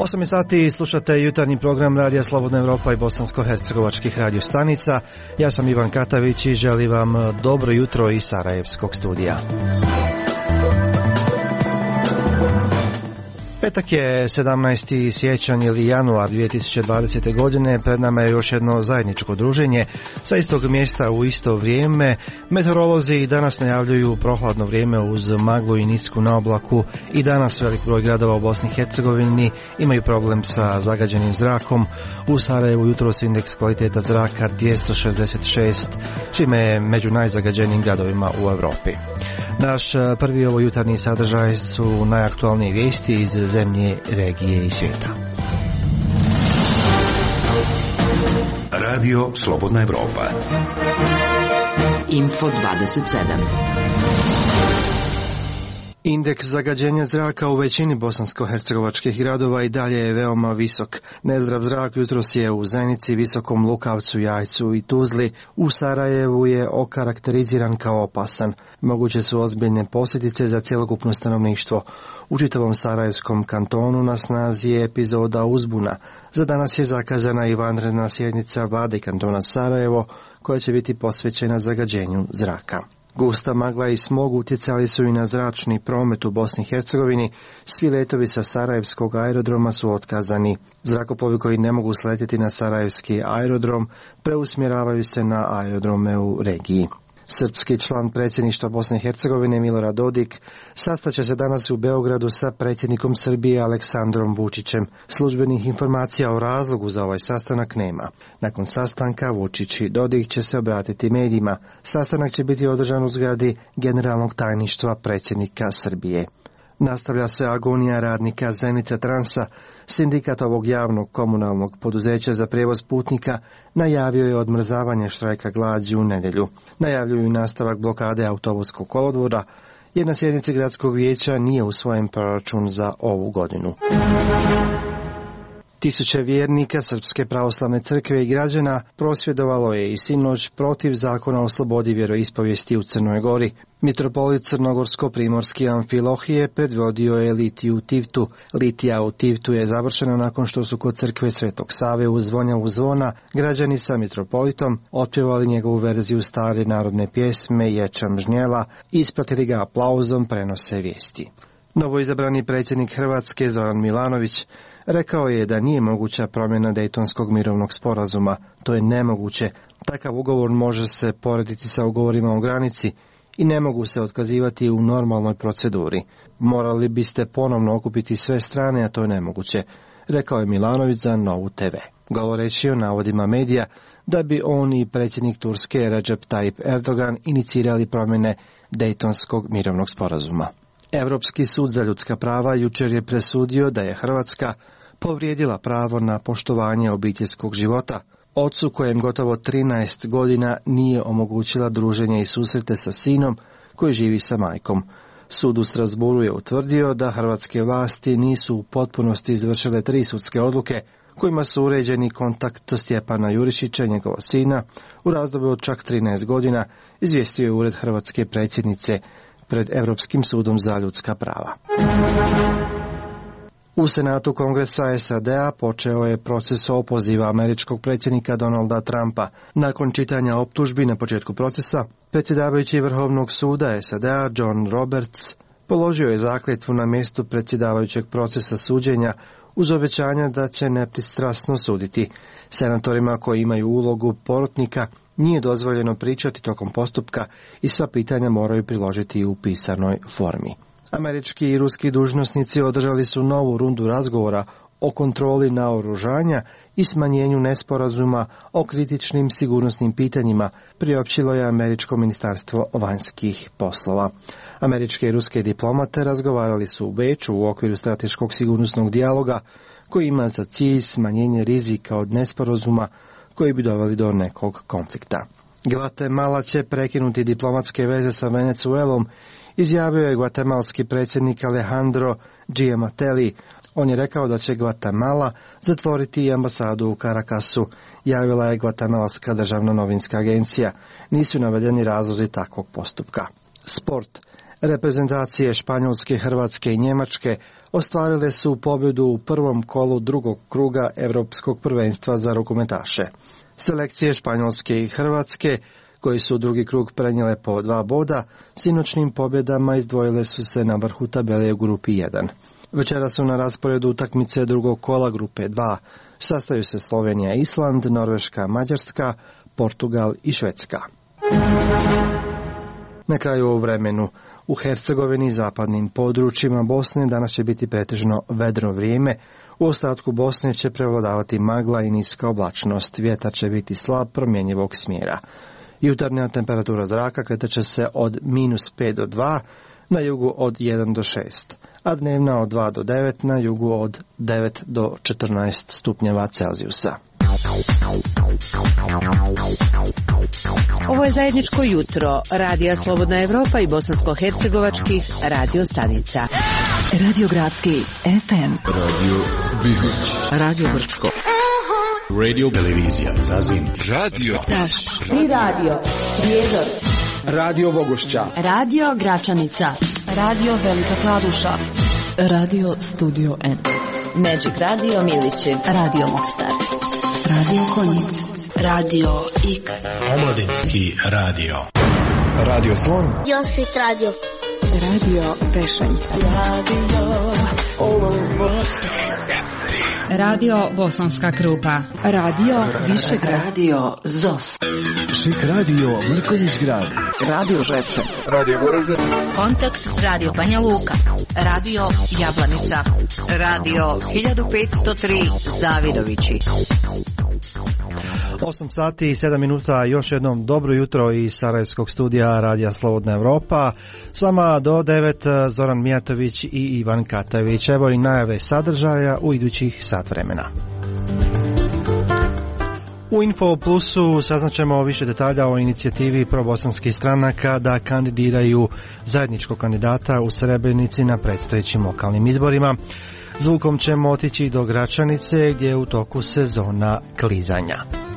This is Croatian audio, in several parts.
8 sati slušate jutarnji program Radija Slobodna Evropa i bosansko-hercegovačkih radio stanica. Ja sam Ivan Katavić i želim vam dobro jutro iz Sarajevskog studija. Petak je 17. siječanj ili januar 2020. godine, pred nama je još jedno zajedničko druženje sa istog mjesta u isto vrijeme. Meteorolozi danas najavljuju prohladno vrijeme uz maglu i nisku na oblaku i danas velik broj gradova u Bosni i Hercegovini imaju problem sa zagađenim zrakom. U Sarajevu jutros indeks kvaliteta zraka 266, čime je među najzagađenijim gradovima u Europi. Naš prvi ovo jutarnji sadržaj su najaktualnije vijesti iz zemlje, regije i svijeta. Radio Slobodna Evropa. Info 27. Indeks zagađenja zraka u većini bosansko-hercegovačkih gradova i dalje je veoma visok. Nezdrav zrak jutros je u Zenici, Visokom Lukavcu, Jajcu i Tuzli. U Sarajevu je okarakteriziran kao opasan. Moguće su ozbiljne posljedice za cjelokupno stanovništvo. U čitavom Sarajevskom kantonu na snazi je epizoda uzbuna. Za danas je zakazana i vanredna sjednica vlade kantona Sarajevo koja će biti posvećena zagađenju zraka. Gusta magla i smog utjecali su i na zračni promet u Bosni i Hercegovini. Svi letovi sa Sarajevskog aerodroma su otkazani. Zrakoplovi koji ne mogu sletjeti na Sarajevski aerodrom preusmjeravaju se na aerodrome u regiji. Srpski član predsjedništva Bosne i Hercegovine Milorad Dodik sastaće se danas u Beogradu sa predsjednikom Srbije Aleksandrom Vučićem. Službenih informacija o razlogu za ovaj sastanak nema. Nakon sastanka Vučić i Dodik će se obratiti medijima. Sastanak će biti održan u zgradi Generalnog tajništva predsjednika Srbije. Nastavlja se agonija radnika Zenica Transa. Sindikat ovog javnog komunalnog poduzeća za prijevoz putnika najavio je odmrzavanje štrajka glađu u nedjelju. Najavljuju nastavak blokade autobuskog kolodvora, jer na sjednici gradskog vijeća nije usvojen proračun za ovu godinu. Tisuće vjernika Srpske pravoslavne crkve i građana prosvjedovalo je i sinoć protiv zakona o slobodi vjeroispovijesti u Crnoj Gori. Mitropolit Crnogorsko-primorski Amfilohije predvodio je litiju Tivtu. Litija u Tivtu je završena nakon što su kod crkve Svetog Save uz zvonjavu zvona građani sa mitropolitom otpjevali njegovu verziju stare narodne pjesme Ječam žnjela i ispratili ga aplauzom, prenose vijesti. Novoizabrani predsjednik Hrvatske Zoran Milanović rekao je da nije moguća promjena Dejtonskog mirovnog sporazuma. To je nemoguće. Takav ugovor može se porediti sa ugovorima o granici i ne mogu se otkazivati u normalnoj proceduri. Morali biste ponovno okupiti sve strane, a to je nemoguće, rekao je Milanović za Novu TV. Govoreći o navodima medija da bi on i predsjednik Turske Recep Tayyip Erdogan inicirali promjene Dejtonskog mirovnog sporazuma. Europski sud za ljudska prava jučer je presudio da je Hrvatska povrijedila pravo na poštovanje obiteljskog života. Ocu kojem gotovo 13 godina nije omogućila druženje i susrete sa sinom koji živi sa majkom. Sud u Strasbourgu je utvrdio da hrvatske vlasti nisu u potpunosti izvršile 3 sudske odluke kojima su uređeni kontakt Stjepana Jurišića, njegova sina, u razdoblju od čak 13 godina, izvijestio je ured hrvatske predsjednice pred Europskim sudom za ljudska prava. U Senatu Kongresa SAD-a počeo je proces opoziva američkog predsjednika Donalda Trumpa. Nakon čitanja optužbi na početku procesa, predsjedavajući Vrhovnog suda SAD-a John Roberts položio je zakletvu na mjestu predsjedavajućeg procesa suđenja uz obećanja da će nepristrasno suditi. Senatorima koji imaju ulogu porotnika nije dozvoljeno pričati tokom postupka i sva pitanja moraju priložiti u pisanoj formi. Američki i ruski dužnosnici održali su novu rundu razgovora o kontroli naoružanja i smanjenju nesporazuma o kritičnim sigurnosnim pitanjima, priopćilo je Američko ministarstvo vanjskih poslova. Američke i ruske diplomate razgovarali su u Beču u okviru strateškog sigurnosnog dijaloga koji ima za cilj smanjenje rizika od nesporazuma koji bi doveli do nekog konflikta. Gvatemala će prekinuti diplomatske veze sa Venezuelom, izjavio je gvatemalski predsjednik Alejandro Giamatelli. On je rekao da će Gvatemala zatvoriti ambasadu u Caracasu, javila je Gvatemalska državna novinska agencija. Nisu navedeni razlozi takvog postupka. Sport. Reprezentacije Španjolske, Hrvatske i Njemačke ostvarile su pobjedu u prvom kolu drugog kruga Evropskog prvenstva za rukometaše. Selekcije Španjolske i Hrvatske, koji su u drugi krug prenijele po 2 boda, sinoćnim pobjedama izdvojile su se na vrhu tabele u grupi 1. Večera su na rasporedu utakmice drugog kola grupe 2. Sastaju se Slovenija, Island, Norveška, Mađarska, Portugal i Švedska. Na kraju u vremenu. U Hercegovini i zapadnim područjima Bosne danas će biti pretežno vedro vrijeme. U ostatku Bosne će prevladavati magla i niska oblačnost. Vjetar će biti slab, promjenjivog smjera. Jutarnja temperatura zraka kretat će se od -5 do 2, na jugu od 1 do 6, a dnevna od 2 do 9, na jugu od 9 do 14 stupnjeva Celzijusa. Ovo je zajedničko jutro Radija Slobodna Evropa i bosansko-hercegovačkih radio stanica. Radio Gradski FM, Radio Bihać, Radio Brčko, Radio Televizija Zazin, Radio Taš i Radio Prijedor, Radio Vogošća, Radio Gračanica, Radio Velika Kladuša, Radio Studio N, Magic Radio Milići, Radio Mostar, Radio Konjic, Radio X, Omladinski radio, Radio Slon, Josit Radio, Radio Pešanj, Radio Bosanska Krupa, Radio Višegrad, Radio ZOS, Šik Radio Mrkonjić Grad, Radio Žepče, Radio Goražde, Kontakt Radio Banja Luka, Radio Jablanica, Radio 1503 Zavidovići. 8 sati i 7 minuta, još jednom dobro jutro iz Sarajevskog studija Radija Slobodna Evropa. Sama do 9 Zoran Mijatović i Ivan Katavić. Evo i najave sadržaja u idućih sat vremena. U Info Plusu saznaćemo više detalja o inicijativi probosanskih stranaka da kandidiraju zajedničkog kandidata u Srebrenici na predstojećim lokalnim izborima. Zvukom ćemo otići do Gračanice gdje je u toku sezona klizanja.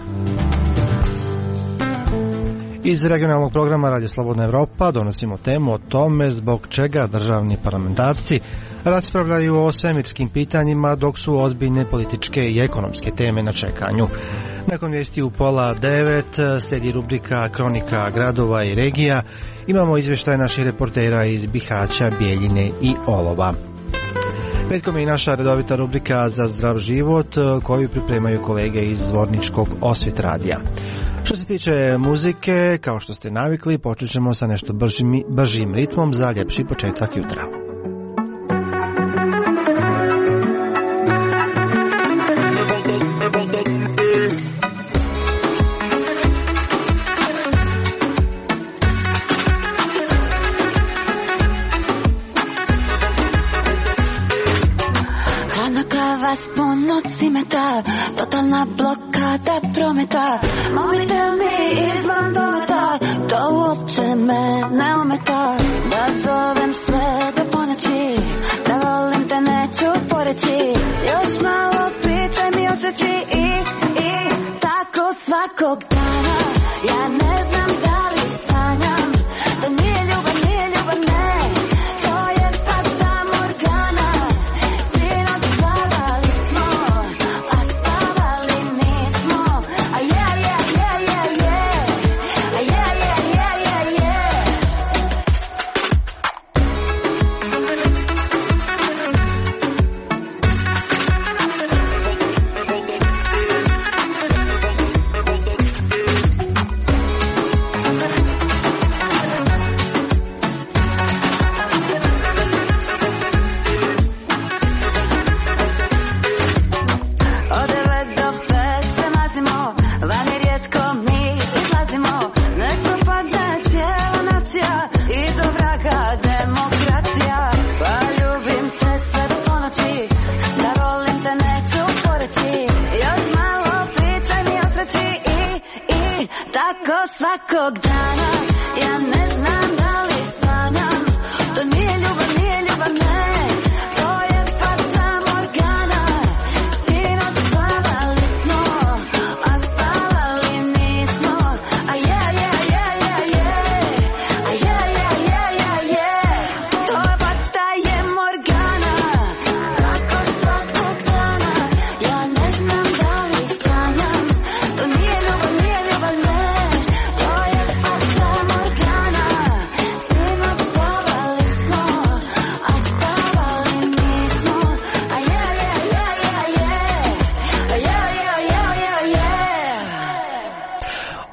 Iz regionalnog programa Radio Slobodna Evropa donosimo temu o tome zbog čega državni parlamentarci raspravljaju o svemirskim pitanjima dok su ozbiljne političke i ekonomske teme na čekanju. Nakon vijesti u 8:30 slijedi rubrika Kronika gradova i regija. Imamo izvještaj naših reportera iz Bihaća, Bijeljine i Olova. Petkom je i naša redovita rubrika Za zdrav život koju pripremaju kolege iz Zvorničkog Osvit radija. Što se tiče muzike, kao što ste navikli, počet ćemo sa nešto bržim ritmom za ljepši početak jutra. Totalna blokada prometa, mobitel mi izvan dometa, to uopće me ne ometa. Da zovem sve do ponoći, da volim te neću poreći, još malo pričaj mi o sreći i tako svakog dana. Ja ne znam da li sanjam, to nije ljubav, ne, to je fata morgana. Sinoć spavali smo, a spavali nismo. A yeah. Svakog dana, ja ne znam da li sanjam, to nije ljubav, ne, to je fata morgana. Sinoć spavali smo, a spavali nismo. A to je fata je morgana.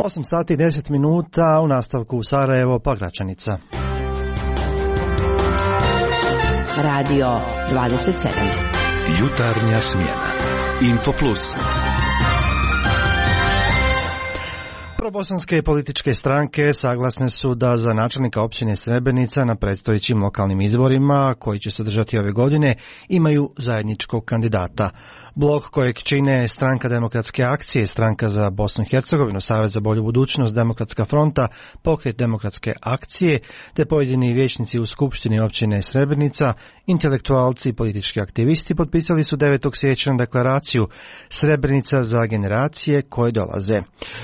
8 sati i 10 minuta, u nastavku u Sarajevo, pa Gračanica. Radio 27. Jutarnja smjena. Infoplus. Probosanske političke stranke saglasne su da za načelnika općine Srebrenica na predstojećim lokalnim izborima, koji će se održati ove godine, imaju zajedničkog kandidata. Blok kojeg čine Stranka demokratske akcije, Stranka za Bosnu i Hercegovinu, Savez za bolju budućnost, Demokratska fronta, Pokret demokratske akcije, te pojedini vijećnici u Skupštini općine Srebrenica, intelektualci i politički aktivisti potpisali su 9. siječnja deklaraciju Srebrenica za generacije koje dolaze.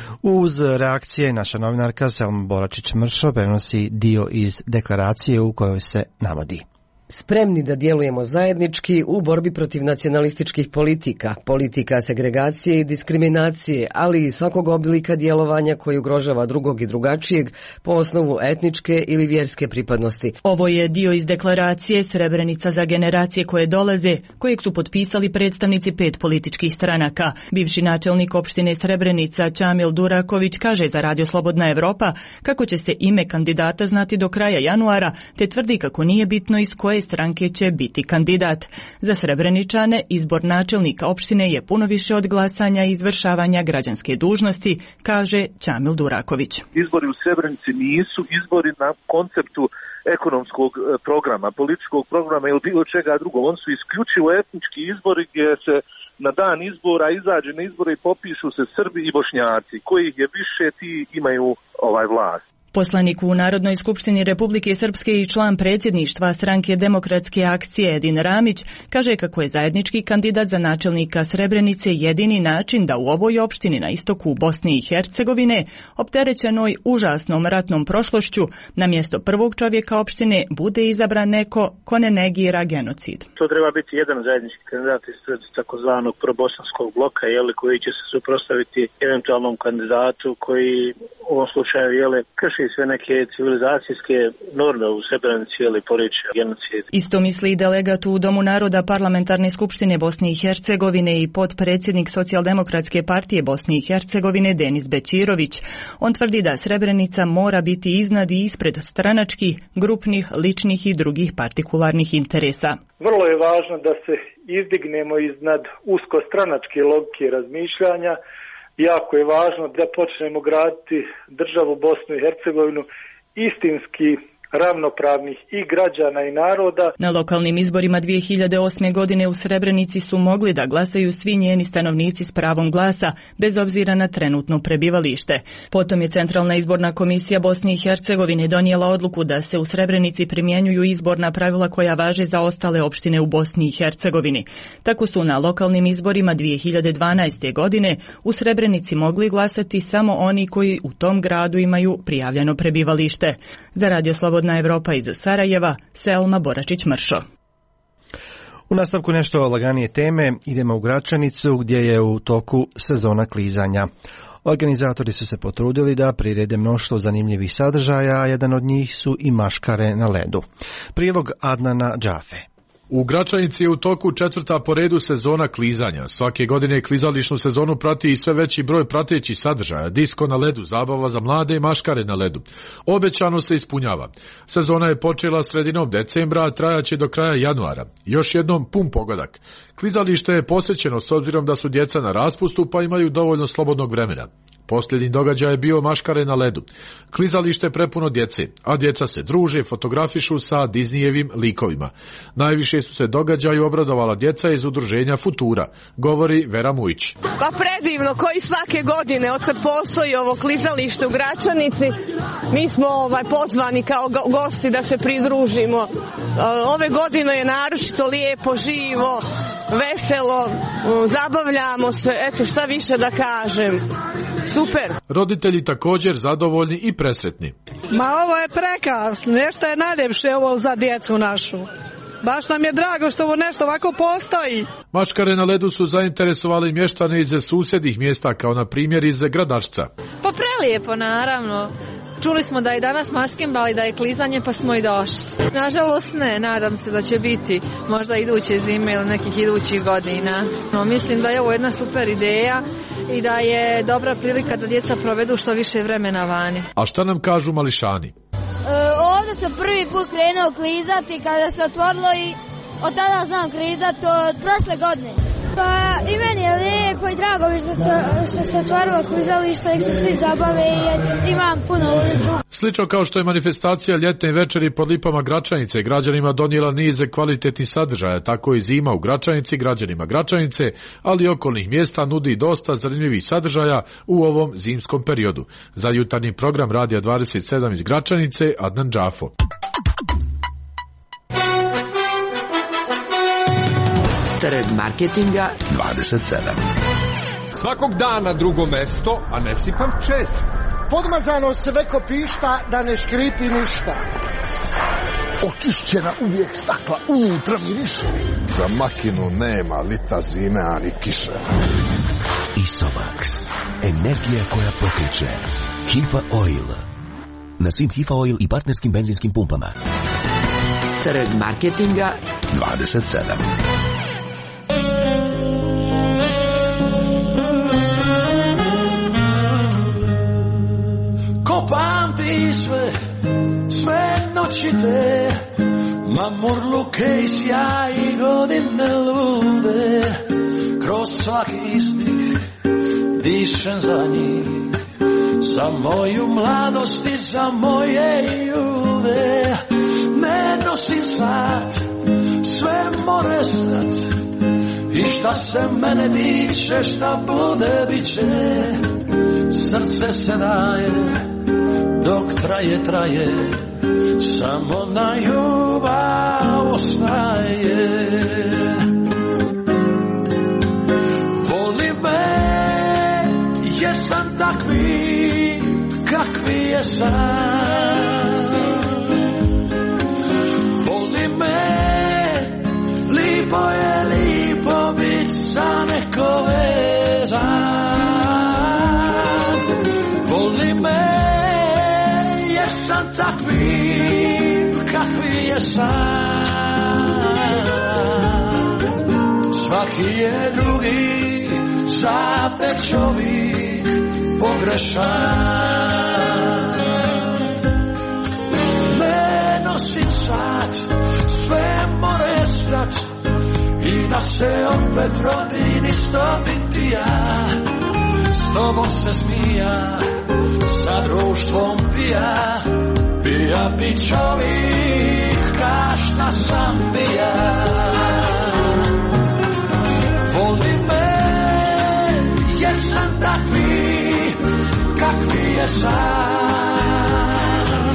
Uz reakcije naša novinarka Selma Boračić-Mršo prenosi dio iz deklaracije u kojoj se navodi: Spremni da djelujemo zajednički u borbi protiv nacionalističkih politika segregacije i diskriminacije, ali i svakog oblika djelovanja koji ugrožava drugog i drugačijeg po osnovu etničke ili vjerske pripadnosti. Ovo je dio iz deklaracije Srebrenica za generacije koje dolaze, kojeg su potpisali predstavnici 5 političkih stranaka. Bivši načelnik opštine Srebrenica Čamil Duraković kaže za Radio Slobodna Evropa kako će se ime kandidata znati do kraja januara, te tvrdi kako nije bitno iz koje stranke će biti kandidat. Za Srebreničane izbor načelnika opštine je puno više od glasanja i izvršavanja građanske dužnosti, kaže Čamil Duraković. Izbori u Srebrenici nisu izbori na konceptu ekonomskog programa, političkog programa ili bilo čega drugog. Oni su isključivo etnički izbori gdje se na dan izbora izađe na izbore i popišu se Srbi i Bošnjaci. Kojih je više, ti imaju vlast. Poslanik u Narodnoj skupštini Republike Srpske i član predsjedništva Stranke demokratske akcije Edin Ramić kaže kako je zajednički kandidat za načelnika Srebrenice jedini način da u ovoj opštini na istoku Bosne i Hercegovine, opterećenoj užasnom ratnom prošlošću, na mjesto prvog čovjeka opštine bude izabran neko ko ne negira genocid. To treba biti jedan zajednički kandidat ispred takozvanog probosanskog bloka, koji će se suprotstaviti eventualnom kandidatu koji u ovom slučaju krši sve neke civilizacijske norme u Srebrenici ili poriče genocid. Isto misli delegat u Domu naroda Parlamentarne skupštine Bosne i Hercegovine i potpredsjednik Socijaldemokratske partije Bosne i Hercegovine Denis Bećirović. On tvrdi da Srebrenica mora biti iznad i ispred stranačkih, grupnih, ličnih i drugih partikularnih interesa. Vrlo je važno da se izdignemo iznad uskostranačke logike razmišljanja. Jako je važno da počnemo graditi državu Bosnu i Hercegovinu istinski ravnopravnih i građana i naroda. Na lokalnim izborima 2008. godine u Srebrenici su mogli da glasaju svi njeni stanovnici s pravom glasa, bez obzira na trenutno prebivalište. Potom je Centralna izborna komisija Bosne i Hercegovine donijela odluku da se u Srebrenici primjenjuju izborna pravila koja važe za ostale opštine u Bosni i Hercegovini. Tako su na lokalnim izborima 2012. godine u Srebrenici mogli glasati samo oni koji u tom gradu imaju prijavljeno prebivalište. Za Radio Slobodna Evropa iz Sarajeva, Selma Boračić-Mršo. U nastavku nešto laganije teme, idemo u Gračanicu gdje je u toku sezona klizanja. Organizatori su se potrudili da prirede mnoštvo zanimljivih sadržaja, a jedan od njih su i maškare na ledu. Prilog Adnana Džafe. U Gračanici je u toku 4. po redu sezona klizanja. Svake godine klizališnu sezonu prati i sve veći broj pratećih sadržaja, disko na ledu, zabava za mlade i maškare na ledu. Obećano se ispunjava. Sezona je počela sredinom decembra, a trajaće do kraja januara. Još jednom pun pogodak. Klizalište je posvećeno s obzirom da su djeca na raspustu pa imaju dovoljno slobodnog vremena. Posljednji događaj je bio maškare na ledu. Klizalište je prepuno djece, a djeca se druže, fotografišu sa Disneyjevim likovima. Najviše su se događaju obradovala djeca iz udruženja Futura, govori Vera Mujić. Pa predivno, koji svake godine, otkad postoji ovo klizalište u Gračanici, mi smo pozvani kao gosti da se pridružimo. Ove godine je naročito lijepo, živo, veselo, zabavljamo se, eto šta više da kažem. Super. Roditelji također zadovoljni i presretni. Ma ovo je prekrasno, nešto je najljepše ovo za djecu našu. Baš nam je drago što ovo nešto ovako postoji. Maškare na ledu su zainteresovali mještane iz susjednih mjesta, kao na primjer iz Gradašca. Pa prelijepo, naravno. Čuli smo da je danas maskembal i da je klizanje, pa smo i došli. Nažalost ne, nadam se da će biti možda iduće zime ili nekih idućih godina. No, mislim da je ovo jedna super ideja i da je dobra prilika da djeca provedu što više vremena vani. A šta nam kažu mališani? Ovdje sam prvi put krenuo klizati kada se otvorilo i od tada znam klizati od prošle godine. Pa i meni je lijepo i drago mi što se otvorilo klizalište i se svi zabave i imam puno ljudi. Slično kao što je manifestacija ljetne večeri pod lipama Gračanice građanima donijela nize kvalitetnih sadržaja, tako i zima u Gračanici građanima Gračanice, ali i okolnih mjesta nudi dosta zanimljivih sadržaja u ovom zimskom periodu. Za jutarnji program Radija 27 iz Gračanice, Adnan Džafo. Trg marketinga 27. Svakog dana drugo mesto, a ne sipam čest. Podmazano sve ko pišta, da ne škripi ništa. Očišćena uvijek stakla, unutra miriše. Za makinu nema lita zime, ani kiše. Isomax. Energija koja pokreće. Hifa Oil. Na svim Hifa Oil i partnerskim benzinskim pumpama. Trg marketinga 27. Ko pamti sve noći te, mamurluke i sjaj i godine lude, kroz svaki stih dišem za njih, za moju mladost i za moje ljude. Ne nosim sad, sve more stat, i šta se mene tiče, šta bude biće, srce se daje dok traje, samo na ljubav ostaje. Voli me jer sam takvi kakvi je sam. Voli me, lipo je lipo bit za neko vezan. Voli me jer sam takvi kakvi je sam. Svaki je drugi, zapet čovjek pogrešan. Ne nosim sad, sve more strat, i da se opet rodim isto biti ja. S tobom se smija, sa društvom pija, pija bi čovjek ka šta sam bija. Voli me jer sam takvi kakvi je sam.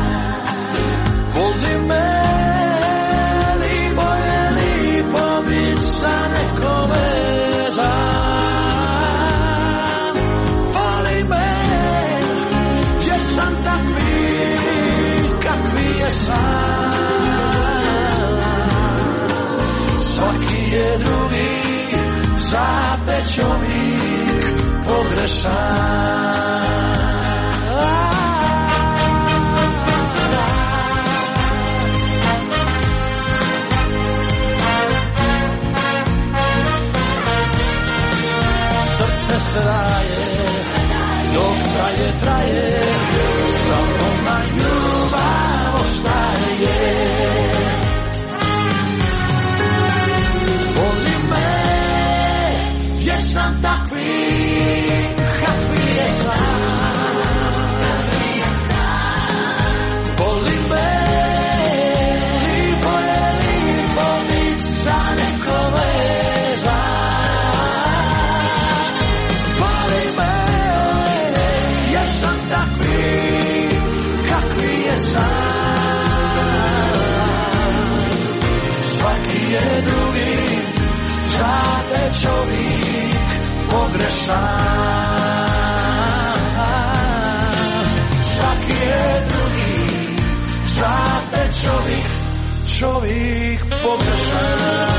Voli me, lipo je lipo bit za neko vezan. Voli me jer sam takvi kakvi je sam. Svaki je drugi, zapet čovjek pogrešan. Srce se daje dok traje, samo na ljubav ostaje. Voli me jer sam takvi kakvi je sam. Voli me, lipo je lipo bit za neko vezan. Voli me jer sam takvi kakvi je sam. Svaki je drugi, zapet čovjek pogrešan. Svaki je drugi, zapet čovjek pogrešan.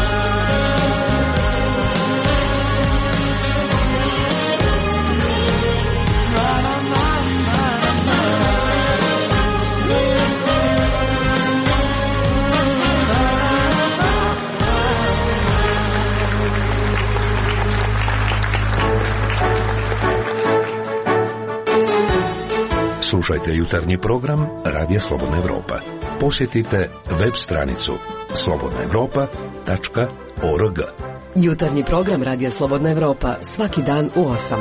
Slušajte jutarnji program Radija Slobodna Evropa. Posjetite web stranicu slobodnaevropa.org. Jutarnji program Radija Slobodna Evropa svaki dan u 8.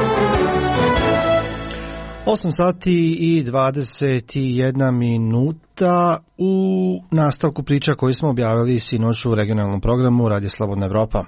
8 sati i 21 minuta u nastavku priča koju smo objavili sinoć u regionalnom programu Radija Slobodna Evropa.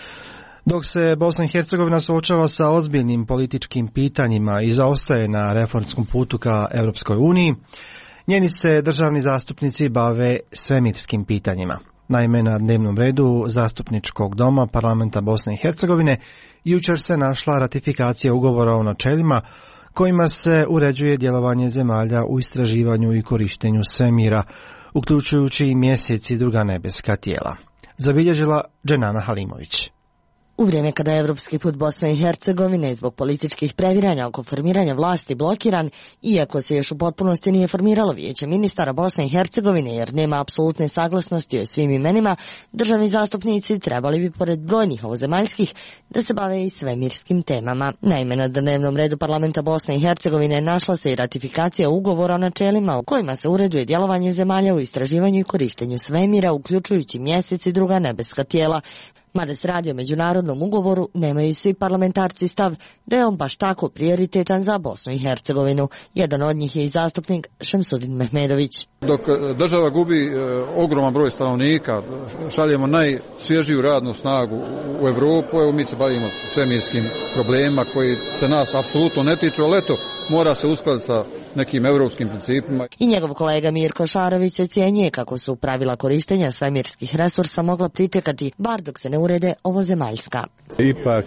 Dok se Bosna i Hercegovina suočava sa ozbiljnim političkim pitanjima i zaostaje na reformskom putu ka Evropskoj uniji, njeni se državni zastupnici bave svemirskim pitanjima. Naime, na dnevnom redu Zastupničkog doma Parlamenta Bosne i Hercegovine jučer se našla ratifikacija ugovora o načelima kojima se uređuje djelovanje zemalja u istraživanju i korištenju svemira, uključujući i Mjesec i druga nebeska tijela. Zabilježila Dženana Halimović. U vrijeme kada je evropski put Bosne i Hercegovine zbog političkih previranja oko formiranja vlasti blokiran, iako se još u potpunosti nije formiralo Vijeće ministara Bosne i Hercegovine jer nema apsolutne saglasnosti o svim imenima, državni zastupnici trebali bi pored brojnih ovozemaljskih da se bave i svemirskim temama. Naime, na dnevnom redu Parlamenta Bosne i Hercegovine našla se i ratifikacija ugovora o načelima u kojima se uređuje djelovanje zemalja u istraživanju i korištenju svemira, uključujući Mjesec i druga nebeska tijela. Mada se radi o međunarodnom ugovoru, nemaju svi parlamentarci stav da je on baš tako prioritetan za Bosnu i Hercegovinu. Jedan od njih je i zastupnik Šemsudin Mehmedović. Dok država gubi ogroman broj stanovnika, šaljemo najsvježiju radnu snagu u Evropu, evo mi se bavimo svemirskim problemima koji se nas apsolutno ne tiču, ali eto, mora se uskladiti sa nekim europskim principima. I njegov kolega Mirko Šarović ocjenjuje kako su pravila korištenja svemirskih resursa mogla pričekati, bar dok se ne urede ovozemaljska. Ipak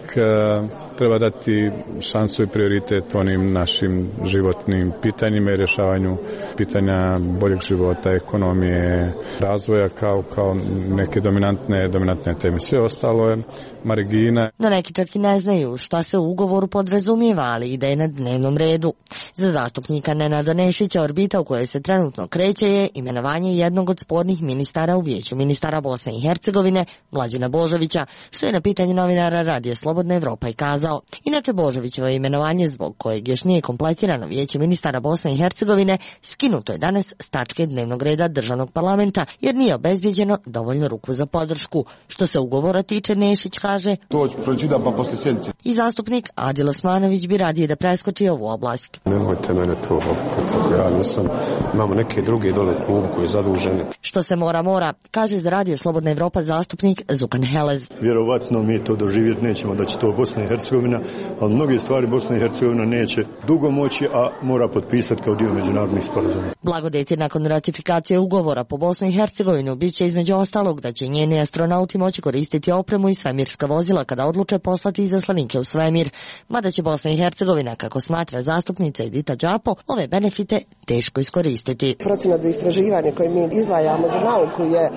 treba dati šansu i prioritet onim našim životnim pitanjima i rješavanju pitanja boljeg života, ekonomije, razvoja kao neke dominantne teme. Sve ostalo je margina. No neki čak i ne znaju šta se u ugovoru podrazumijeva, ali ide na dnevnom redu. Za zastupnika Nenada Nešića orbita u kojoj se trenutno kreće je imenovanje jednog od spornih ministara u Vijeću ministara Bosne i Hercegovine, Mlađana Božovića, što je na pitanje novinara Radija Slobodna Evropa i kazao. Inače, Božovićevo imenovanje, zbog kojeg još nije kompletirano Vijeće ministara Bosne i Hercegovine, skinuto je danas s tačke dnevnog reda državnog parlamenta, jer nije obezbijeđeno dovoljno ruku za podršku. Što se ugovora tiče, Nešić kaže, to ću pročitam pa poslije sjednice. I zastupnik Adil Osmanović bi radije da preskoči ovu oblast. Nemojte mene to opetati, ja nisam, imamo neke druge dole klubu koji je zaduženi. Što se mora, kaže za Radio Slobodna Evropa zastupnik Zukan Helez. Vjerovatno mi to doživjeti nećemo da će to Bosna i Hercegovina, ali mnoge stvari Bosna i Hercegovina neće dugo moći, a mora potpisati kao dio međunarodnih sporazuma. Blagodeti nakon ratifikacije ugovora po Bosnu i Hercegovinu biće između ostalog da će njeni astronauti moći koristiti opremu i svemirska vozila kada odluče poslati izaslanike u svemir. Mada će Bosna i Hercegovina, kako smatra zastupnica Edita Đapo, ove benefite teško iskoristiti. Procenat za istraživanje koje mi izdvajamo za nauku je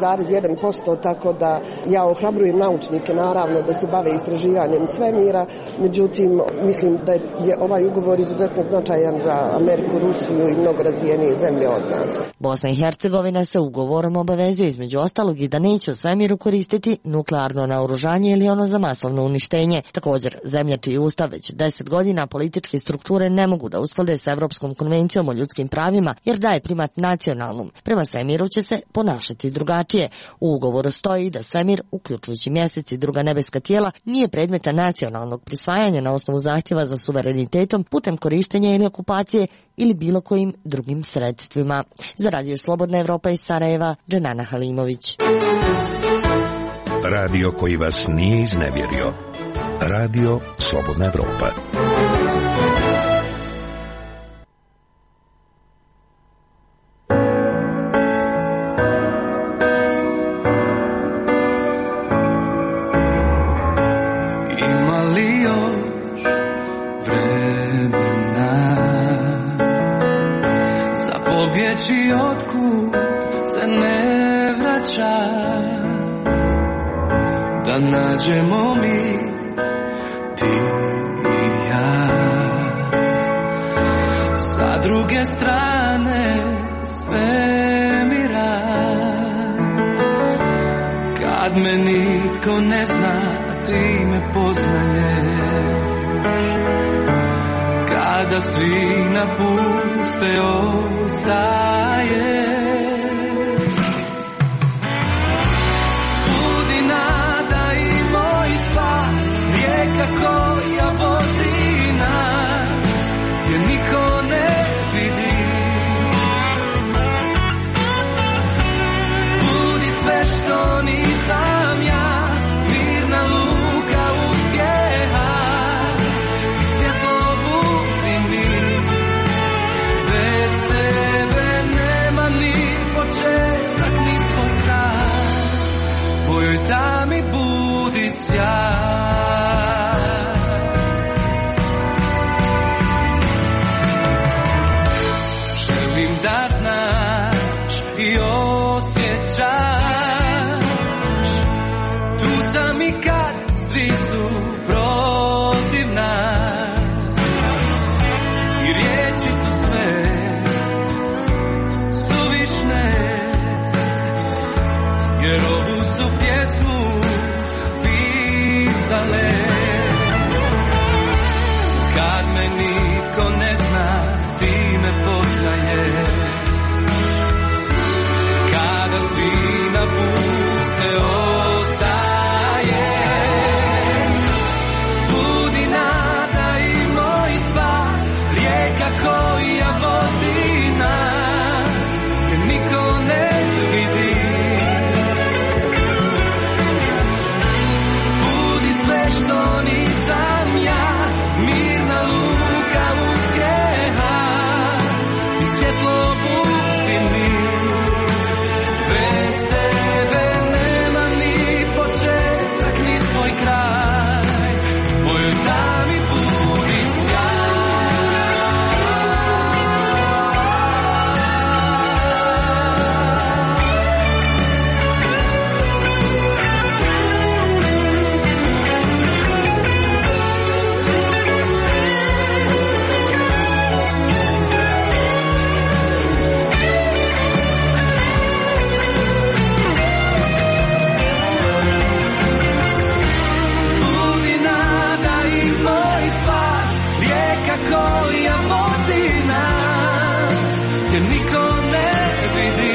0,1%, tako da ja ohrabrujem naučnike naravno da se bave istraživanjem svemira, međutim mislim da je ovaj ugovor izuzetno značajan za Ameriku, Rusiju i mnogo razvijenije zemlje od nas. Bosna i Hercegovina se ugovorom obavezuje između ostalog i da neće u svemiru koristiti nuklearno naoružanje ili ono za masovno uništenje. Također, zemlja čiji ustav već 10 godina političke strukture ne mogu da usklade sa Evropskom konvencijom o ljudskim pravima jer daje primat nacionalnom. Prema svemiru će se ponašati drugačije. U ugovoru stoji da svemir, uključujući Mjesec i druga nebeska tijela, nije predmeta nacionalnog prisvajanja na osnovu zahtjeva za suverenitetom putem korištenja ili okupacije ili bilo kojim drugim sredstvima. Za Radio Slobodna Evropa iz Sarajeva, Dženana Halimović. Radio koji vas nije iznevjerio. Radio Slobodna Evropa. Ima li još vremena za pobjeći otkud se ne vraća, da nađemo mi ti i ja sa druge strane svemira, kad me nitko ne zna ti me poznaješ, kad kada svi napuste ostaje. Budi nada i moj spas, rijeka koja vodi nas, gdje niko ne vidi. Budi sve što nisam ja, mirna luka uspjeha i svjetlo budi mi. Bez tebe nema ni početak ni svoj kraj, mojoj tami budi sjaj. Želim da znaš i osjećaš, tu sam i kad svi su protiv nas, i riječi su sve suvišne, jer ovu su pjesmu pisale. Kad me niko ne zna, ti me poznaješ. Kada svi napuste ostaješ. Budi nada i moj spas, rijeka koja vodi nas, gdje niko ne vidi. Budi sve što nisam ja, mirna luka uspjeha i svjetlo budi mi. Bez tebe nema ni početak ni svoj kraj, mojoj tami budi koja vodi nas, gdje niko ne vidi.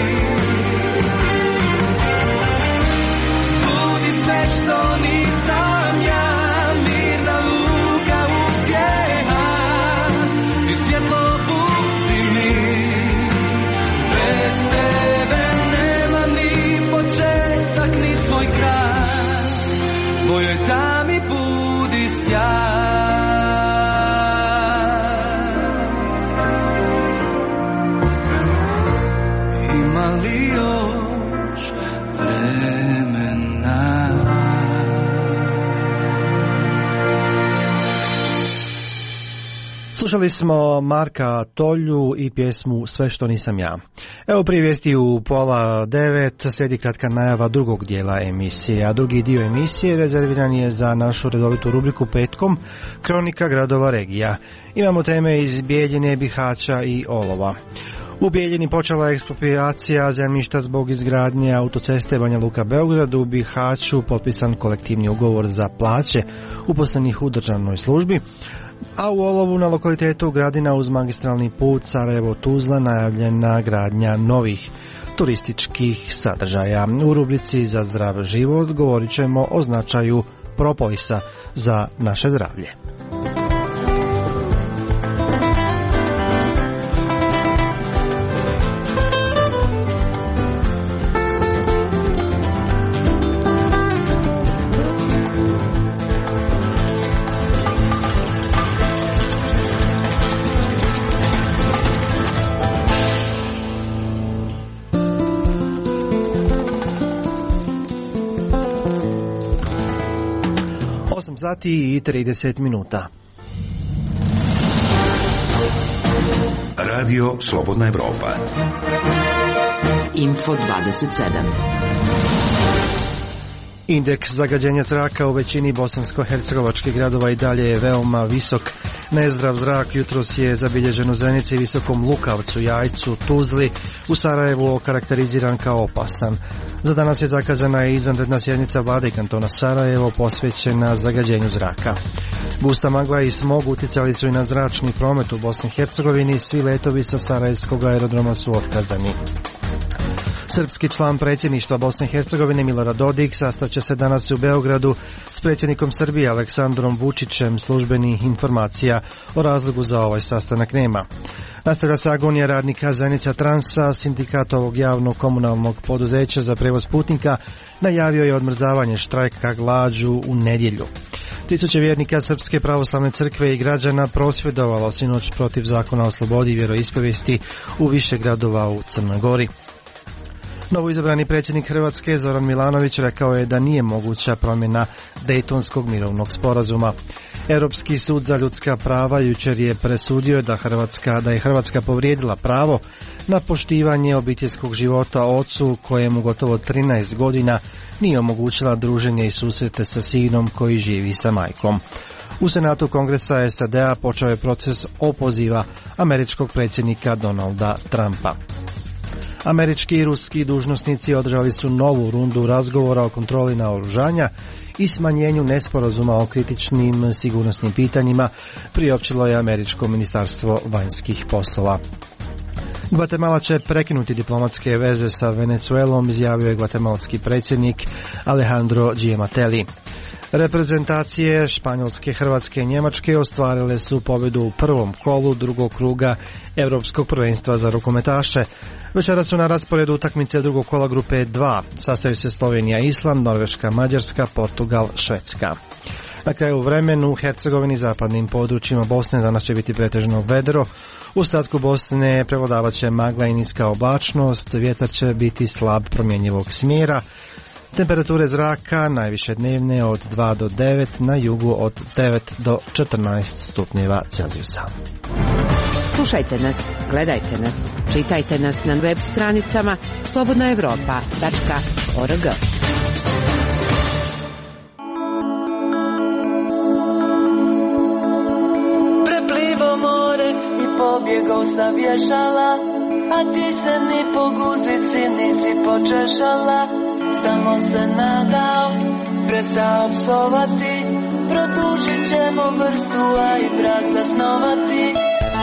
Budi sve što nisam ja, mirna luka uspjeha i svjetlo budi mi. Bez tebe nema ni početak ni svoj kraj, mojoj tami budi sjaj. Ima li još vremena? Slušali smo Marka Tolju i pjesmu Sve što nisam ja. Evo prije vijesti u 8:30 slijedi kratka najava drugog dijela emisije, a drugi dio emisije rezerviran je za našu redovitu rubriku Petkom, kronika gradova regija. Imamo teme iz Bijeljine, Bihaća i Olova. U Bijeljini počela je eksproprijacija zemljišta zbog izgradnje autoceste Banja Luka-Beograd. U Bihaću potpisan kolektivni ugovor za plaće uposlenih u državnoj službi, a u Olovu na lokalitetu Gradina uz magistralni put Sarajevo-Tuzla najavljena gradnja novih turističkih sadržaja. U rubrici Za zdrav život govorit ćemo o značaju propolisa za naše zdravlje. Sati i 30 minuta. Radio Slobodna Evropa. Info 27. Indeks zagađenja zraka u većini bosansko-hercegovačkih gradova i dalje je veoma visok. Nezdrav zrak jutros je zabilježen u Zenici, Visokom Lukavcu, Jajcu, Tuzli, u Sarajevu okarakteriziran kao opasan. Za danas je zakazana i izvanredna sjednica vlade kantona Sarajevo posvećena zagađenju zraka. Gusta magla i smog utjecali su i na zračni promet u Bosni i Hercegovini, svi letovi sa sarajevskog aerodroma su otkazani. Srpski član predsjedništva Bosne i Hercegovine Milorad Dodik sastaće se danas u Beogradu s predsjednikom Srbije Aleksandrom Vučićem. Službenih informacija o razlogu za ovaj sastanak nema. Nastavlja se agonija radnika Zenica Transa. Sindikat ovog javnog komunalnog poduzeća za prevoz putnika najavio je odmrzavanje štrajka glađu u nedjelju. Tisuće vjernika Srpske pravoslavne crkve i građana prosvjedovalo sinoć protiv zakona o slobodi vjeroispovijesti u više gradova u Crnoj Gori. Novoizabrani predsjednik Hrvatske Zoran Milanović rekao je da nije moguća promjena Dejtonskog mirovnog sporazuma. Europski sud za ljudska prava jučer je presudio da je Hrvatska povrijedila pravo na poštivanje obiteljskog života ocu kojemu gotovo 13 godina nije omogućila druženje i susrete sa sinom koji živi sa majkom. U Senatu Kongresa SAD-a počeo je proces opoziva američkog predsjednika Donalda Trumpa. Američki i ruski dužnosnici održali su novu rundu razgovora o kontroli naoružanja i smanjenju nesporazuma o kritičnim sigurnosnim pitanjima, priopćilo je američko ministarstvo vanjskih poslova. Gvatemala će prekinuti diplomatske veze sa Venezuelom, izjavio je gvatemalski predsjednik Alejandro Giamatelli. Reprezentacije Španjolske, Hrvatske i Njemačke ostvarile su pobjedu u prvom kolu drugog kruga Europskog prvenstva za rukometaše. Večeras su na rasporedu utakmice drugog kola grupe 2. Sastaju se Slovenija, Island, Norveška, Mađarska, Portugal, Švedska. Na kraju vremenu u Hercegovini i zapadnim područjima Bosne danas će biti pretežno vedro. U ostatku Bosne prevladavat će magla i niska oblačnost, vjetar će biti slab promjenjivog smjera. Temperature zraka najviše dnevne od 2 do 9, na jugu od 9 do 14 stupnjeva Celzijusa. Slušajte nas, gledajte nas, čitajte nas na web stranicama slobodnaevropa.org. Preplivo more i pobjegao sa vješala, a ti se ni po guzici nisi počešala. Samo se nadao, prestao psovati, produžit ćemo vrstu, a i brak zasnovati.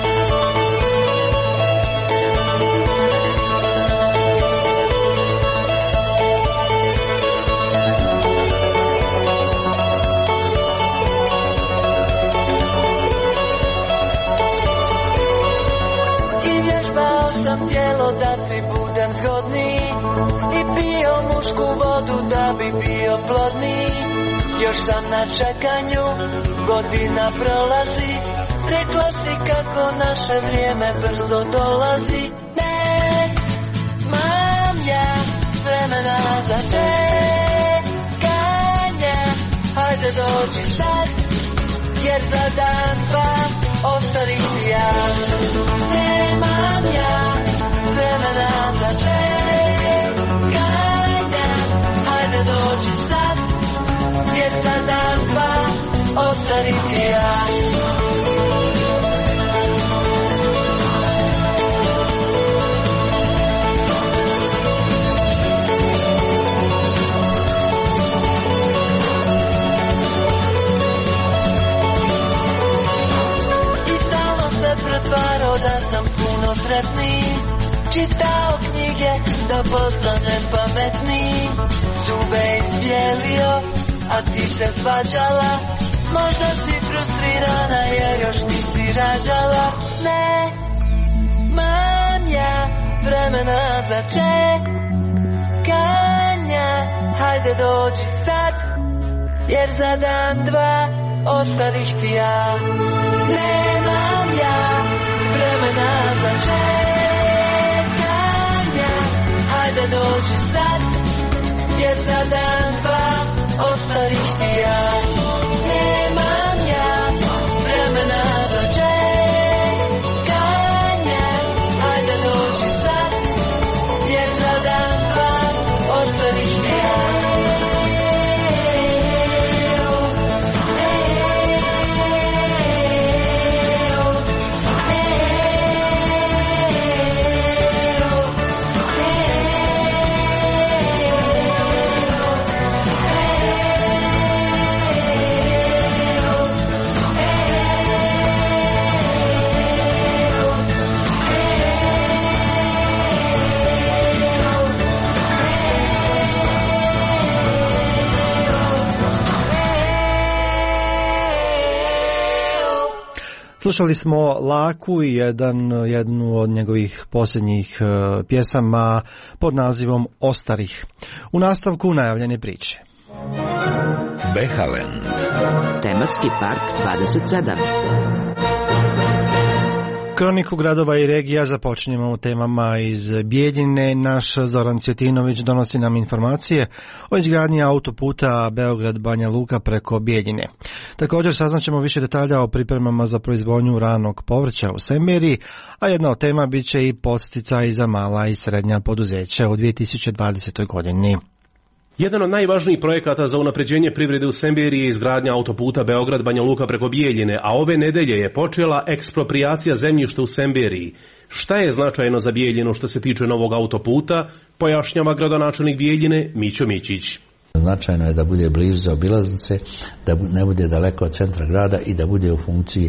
I vježbao sam tijelo da ti budem zgodniji, i pio mušku vodu da bi bio plodniji. Još sam na čekanju, godina prolazi, rekla si kako naše vrijeme brzo dolazi. Ne, mam ja vremena za čekanje, hajde dođi sad, jer za dan dva ostarih ti ja. Nemam ja vremena za čekanje, hajde dođi sad, jer za dan dva ostarih ti ja. I stalno se pretvarao da sam puno sretniji, čitao knjige da postanem pametniji, zube izbijelio, a ti se svađala. Možda si frustrirana jer još nisi rađala. Ne, mam ja vremena za čekanja, hajde dođi sad, jer za dan dva ostarih ti ja. Nemam ja vremena za čekanja, hajde dođi sad, jer za dan dva ostarih ti ja. Nemam ja vremena za čekanja, hajde dođi sad, jer za dan dva ostarih ti ja. Slušali smo Laku i jednu od njegovih posljednjih pjesama pod nazivom Ostarih. U nastavku najavljene priče. Behaland. Tematski park 27. Kroniku gradova i regija započinjemo u temama iz Bijeljine. Naš Zoran Cvjetinović donosi nam informacije o izgradnji autoputa Beograd-Banja Luka preko Bijeljine. Također saznaćemo više detalja o pripremama za proizvodnju ranog povrća u Semberiji, a jedna od tema bit će i podsticaj za mala i srednja poduzeća u 2020. godini. Jedan od najvažnijih projekata za unapređenje privrede u Semberiji je izgradnja autoputa Beograd-Banja Luka preko Bijeljine, a ove nedelje je počela eksproprijacija zemljišta u Semberiji. Šta je značajno za Bijeljinu što se tiče novog autoputa, pojašnjava gradonačelnik Bijeljine Mićo Mićić. Značajno je da bude blizu obilaznice, da ne bude daleko od centra grada i da bude u funkciji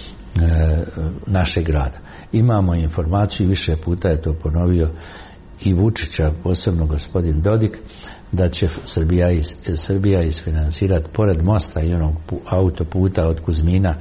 našeg grada. Imamo informaciju, više puta je to ponovio i Vučića, posebno gospodin Dodik, da će Srbija isfinansirati pored mosta i onog autoputa od Kuzmina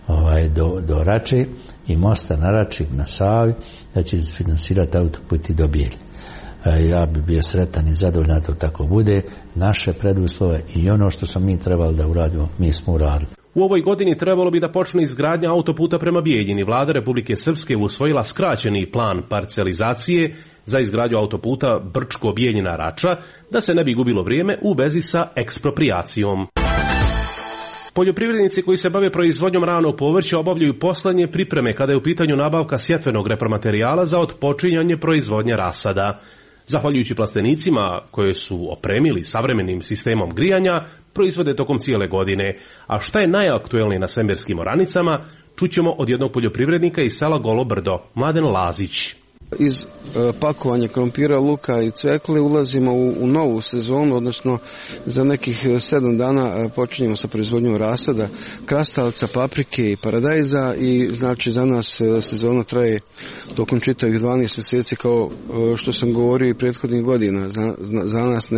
do Rače i mosta na Rači na Savi, da će isfinansirati autoput i do Bijeljine. Ja bi bio sretan i zadovoljan da to tako bude. Naše preduslove i ono što smo mi trebali da uradimo, mi smo uradili. U ovoj godini trebalo bi da počne izgradnja autoputa prema Bijeljini. Vlada Republike Srpske usvojila skraćeni plan parcelizacije za izgradnju autoputa Brčko-Bijeljina-Rača, da se ne bi gubilo vrijeme u vezi sa eksproprijacijom. Poljoprivrednici koji se bave proizvodnjom ranog povrća obavljaju poslednje pripreme kada je u pitanju nabavka sjetvenog repromaterijala za otpočinjanje proizvodnje rasada. Zahvaljujući plastenicima koje su opremili savremenim sistemom grijanja, proizvode tokom cijele godine. A šta je najaktuelnije na semberskim oranicama, čućemo od jednog poljoprivrednika iz sela Golo Brdo, Mladen Lazić. Iz pakovanja krompira, luka i cvekle ulazimo u novu sezonu, odnosno za nekih 7 dana počinjemo sa proizvodnjom rasada, krastavca, paprike i paradajza i znači za nas sezona traje tokom čitavih 12 mjeseci kao što sam govorio i prethodnih godina. Za nas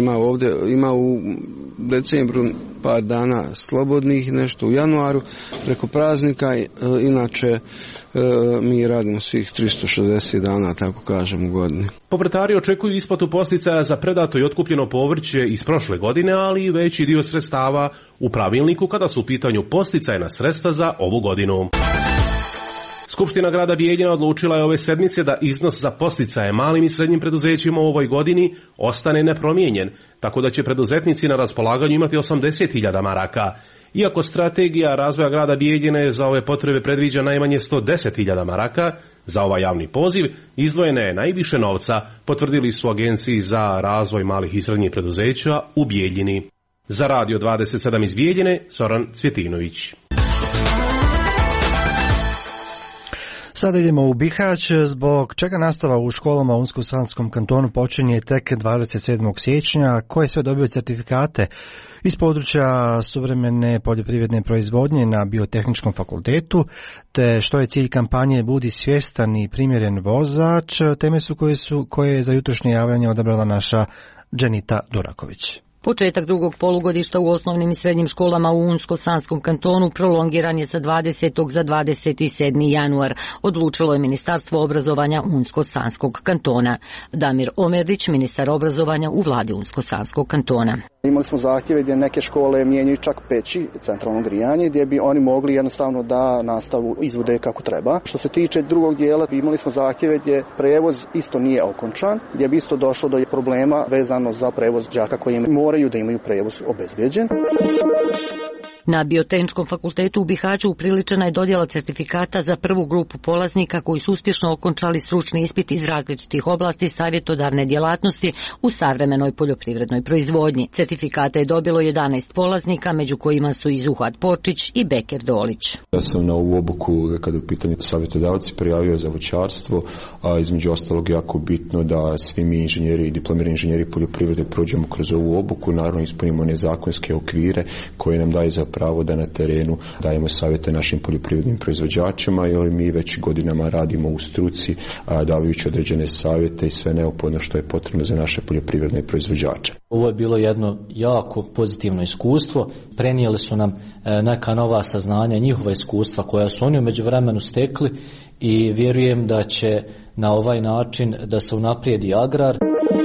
ima u decembru par dana slobodnih, nešto u januaru preko praznika, inače mi radimo svih 360 dana, tako kažem, u godini. Povrtari očekuju isplatu podsticaja za predato i otkupljeno povrće iz prošle godine, ali i veći dio sredstava u pravilniku kada su u pitanju podsticajna sredstva za ovu godinu. Skupština grada Bijeljina odlučila je ove sedmice da iznos za podsticaje malim i srednjim preduzećima u ovoj godini ostane nepromijenjen, tako da će preduzetnici na raspolaganju imati 80.000 maraka. Iako strategija razvoja grada Bijeljine za ove potrebe predviđa najmanje 110.000 maraka, za ovaj javni poziv izdvojene je najviše novca, potvrdili su Agenciji za razvoj malih i srednjih preduzeća u Bijeljini. Za Radio 27 iz Bijeljine, Zoran Cvjetinović. Sada idemo u Bihać, zbog čega nastava u školama u Unsko-Sanskom kantonu počinje tek 27. siječnja, koje sve dobiju certifikate iz područja suvremene poljoprivredne proizvodnje na Biotehničkom fakultetu, te što je cilj kampanje Budi svjestan i primjeren vozač, teme su koje je za jutrošnje javljanje odabrala naša Dženita Duraković. Početak drugog polugodišta u osnovnim i srednjim školama u Unsko-Sanskom kantonu prolongiran je sa 20. za 27. januar, odlučilo je Ministarstvo obrazovanja Unsko-Sanskog kantona. Damir Omerdić, ministar obrazovanja u vladi Unsko-Sanskog kantona. Imali smo zahtjeve gdje neke škole mijenjaju čak peći, centralno grijanje, gdje bi oni mogli jednostavno da nastavu izvode kako treba. Što se tiče drugog dijela, imali smo zahtjeve gdje prevoz isto nije okončan, gdje bi isto došlo do problema vezano za prevoz đaka koji moraju da imaju prevoz obezbeđen. Na Biotehničkom fakultetu u Bihaću upriličena je dodjela certifikata za prvu grupu polaznika koji su uspješno okončali stručni ispit iz različitih oblasti savjetodavne djelatnosti u savremenoj poljoprivrednoj proizvodnji. Certifikate je dobilo 11 polaznika, među kojima su i Zuhat Poččić i Beker Dolić. Ja sam na ovu obuku, kada je u pitanju savjetodavci, prijavio za voćarstvo, a između ostalog jako bitno da svi mi inženjeri i diplomirani inženjeri poljoprivrede prođemo kroz ovu obuku, naravno ispunimo one zakonske okvire koje nam daje za pravo da na terenu dajemo savjete našim poljoprivrednim proizvođačima, jer mi već godinama radimo u struci, davajući određene savjete i sve neophodno što je potrebno za naše poljoprivredne proizvođače. Ovo je bilo jedno jako pozitivno iskustvo. Prenijeli su nam neka nova saznanja, njihova iskustva koja su oni u međuvremenu stekli i vjerujem da će na ovaj način da se unaprijedi agrar.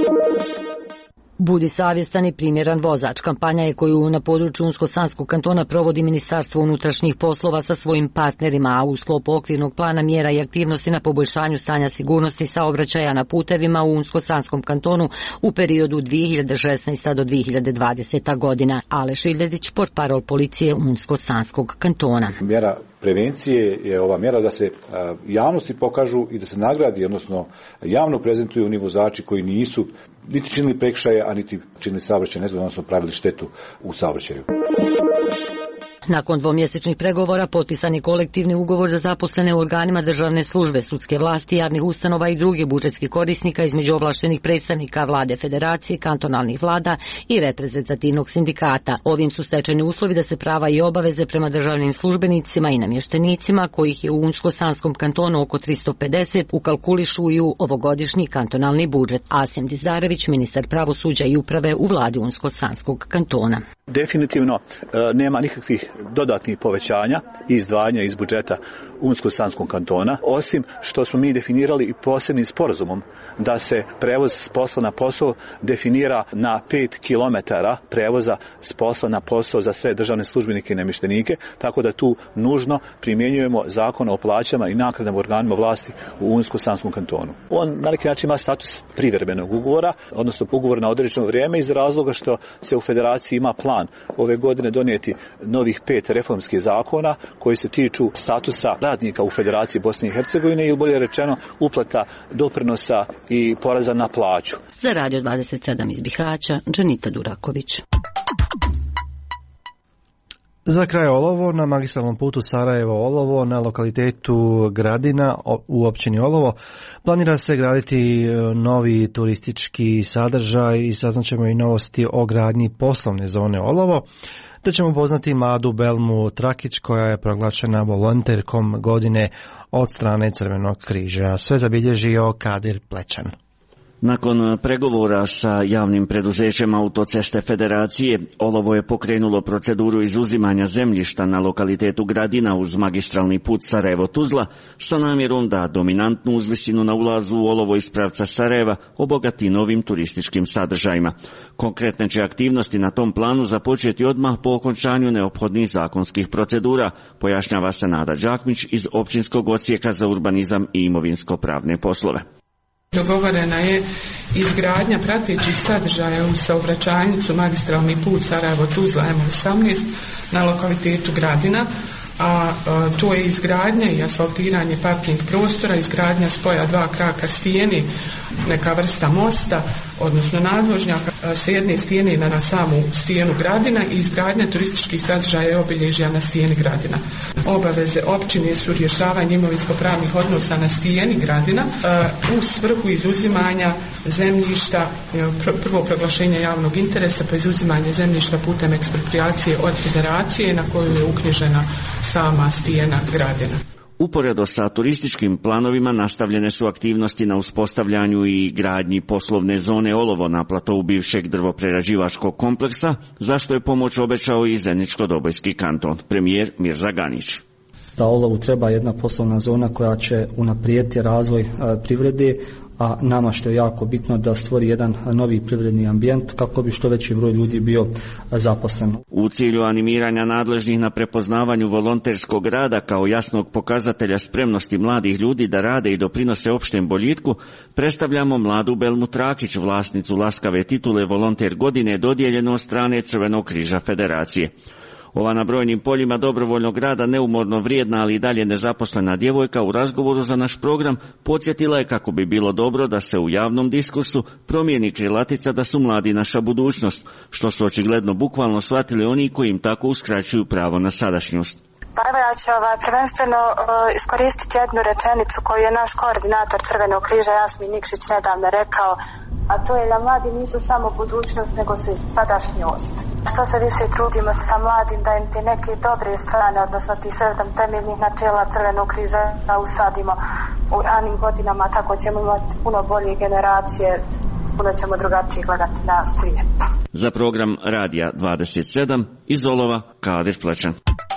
Budi savjestan i primjeran vozač. Kampanja je koju na području Unsko-Sanskog kantona provodi Ministarstvo unutrašnjih poslova sa svojim partnerima, a u sklopu okvirnog plana mjera i aktivnosti na poboljšanju stanja sigurnosti saobraćaja na putevima u Unsko-Sanskom kantonu u periodu 2016. do 2020. godina. Aleš Ildedić, portparol policije Unsko-Sanskog kantona. Mjera prevencije je ova mjera da se javnosti pokažu i da se nagradi, odnosno javno prezentuju oni vozači koji nisu niti činili prekršaje, a niti činili saobraćaj nezgodu, odnosno pravili štetu u saobraćaju. Nakon dvomjesečnih pregovora potpisan je kolektivni ugovor za zaposlene u organima državne službe, sudske vlasti, javnih ustanova i drugih budžetskih korisnika između ovlaštenih predstavnika vlade federacije, kantonalnih vlada i reprezentativnog sindikata. Ovim su stečeni uslovi da se prava i obaveze prema državnim službenicima i namještenicima, kojih je u Unsko-Sanskom kantonu oko 350, ukalkulišu i u ovogodišnji kantonalni budžet. Asim Dizdarević, ministar pravosuđa i uprave u vladi Unsko-Sanskog kantona. Definitivno nema nikakvih dodatnih povećanja i izdvajanja iz budžeta Unsko-Sanskog kantona, osim što smo mi definirali i posebnim sporazumom da se prevoz s posla na posao definira na 5 km prevoza s posla na posao za sve državne službenike i namještenike, tako da tu nužno primjenjujemo zakon o plaćama i naknadama organima vlasti u Unsko-Sanskom kantonu. On na neki način ima status privremenog ugovora, odnosno ugovor na određeno vrijeme iz razloga što se u federaciji ima plan ove godine donijeti novih 5 reformskih zakona koji se tiču statusa radnika u Federaciji Bosne i Hercegovine ili bolje rečeno uplata doprinosa i poreza na plaću. Za Radio 27 iz Bihaća, Džanita Duraković. Za kraj Olovo, na magistralnom putu Sarajevo-Olovo, na lokalitetu Gradina u općini Olovo, planira se graditi novi turistički sadržaj i saznaćemo i novosti o gradnji poslovne zone Olovo, te ćemo poznati mladu Belmu Trakić koja je proglašena volonterkom godine od strane Crvenog križa. Sve zabilježio Kadir Plećan. Nakon pregovora sa javnim preduzećem Autoceste Federacije, Olovo je pokrenulo proceduru izuzimanja zemljišta na lokalitetu Gradina uz magistralni put Sarajevo-Tuzla sa namjerom da dominantnu uzvisinu na ulazu u Olovo iz pravca Sarajeva obogati novim turističkim sadržajima. Konkretne će aktivnosti na tom planu započeti odmah po okončanju neophodnih zakonskih procedura, pojašnjava se Nada Đakmić iz Općinskog odsjeka za urbanizam i imovinsko-pravne poslove. Dogovorena je izgradnja pratećih sadržaja u saobraćajnicu magistralni put Sarajevo-Tuzla M18 na lokalitetu Gradina, a to je izgradnja i asfaltiranje parking prostora, izgradnja spoja 2 kraka stijeni, neka vrsta mosta, odnosno nadvožnjaka s jedne stijene na samu stijenu Gradina i izgradnja turističkih sadržaja i obilježja na stijeni Gradina. Obaveze općine su rješavanje imovinsko-pravnih odnosa na stijeni Gradina u svrhu izuzimanja zemljišta, prvo proglašenje javnog interesa, pa izuzimanje zemljišta putem eksproprijacije od federacije na koju je uknjižena sama stijena Gradina. Uporedo sa turističkim planovima nastavljene su aktivnosti na uspostavljanju i gradnji poslovne zone Olovo na platovu bivšeg drvoprerađivačkog kompleksa, za što je pomoć obećao i Zeničko-Dobojski kanton, premijer Mirza Ganić. Za Olovu treba jedna poslovna zona koja će unaprijediti razvoj privrede, a nama što je jako bitno da stvori jedan novi privredni ambijent kako bi što veći broj ljudi bio zaposlen. U cilju animiranja nadležnih na prepoznavanju volonterskog rada kao jasnog pokazatelja spremnosti mladih ljudi da rade i doprinose opštem boljitku, predstavljamo mladu Belmu Trakić, vlasnicu laskave titule Volonter godine dodijeljeno od strane Crvenog križa Federacije. Ova na brojnim poljima dobrovoljnog rada neumorno vrijedna, ali i dalje nezaposlena djevojka u razgovoru za naš program podsjetila je kako bi bilo dobro da se u javnom diskursu promijeni krilatica da su mladi naša budućnost, što su očigledno bukvalno shvatili oni koji im tako uskraćuju pravo na sadašnjost. Pa evo ja ću prvenstveno iskoristiti jednu rečenicu koju je naš koordinator Crvenog križa Jasmin Nikšić nedavno rekao, a to je da mladi nisu samo budućnost nego su sadašnjost. Što se više trudimo sa mladim da im te neke dobre strane, odnosno ti 7 temeljnih načela Crvenog križa usadimo u ranim godinama, tako ćemo imati puno bolje generacije, puno ćemo drugačije gledati na svijet. Za program Radija 27 iz Olova, Kadir Plečan.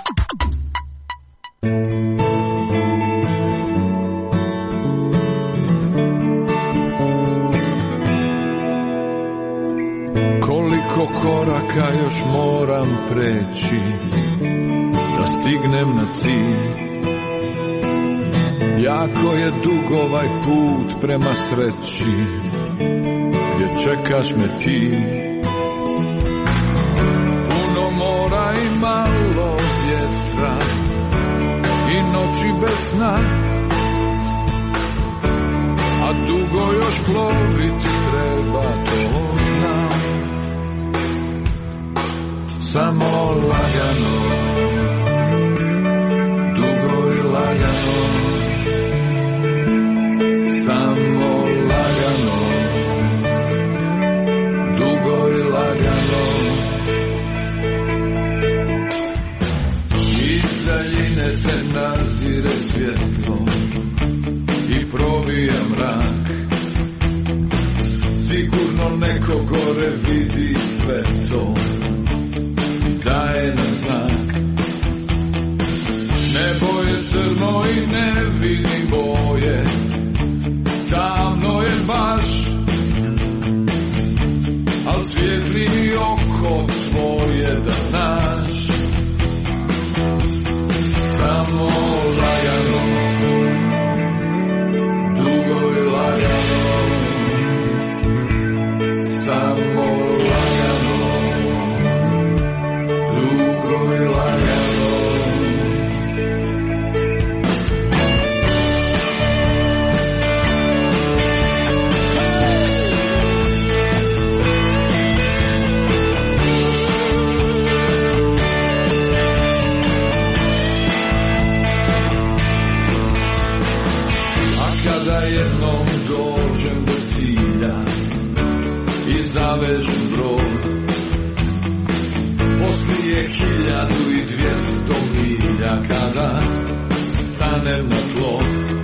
Koliko koraka još moram preći da stignem na cilj. Jako je dug ovaj put prema sreći, gdje čekaš me ti. Puno mora i malo vjetra i noći bez sna, a dugo još plovit treba, to znam. Samo lagano, dugo i lagano, samo lagano, dugo i lagano. Iz daljine se nazire svjetlo i provija mrak. Sigurno neko gore vidi sve to, daje nam znak. Nebo je crno i ne vidi boje, tamno je baš, al svijetli oko tvoje da znaš. Samo lagano, dugo i lagano, samo lagano, dugo i lagano. Kada jednom dođem do cilja i zavežem brod, poslije 1200 milja kada stanem na tlo,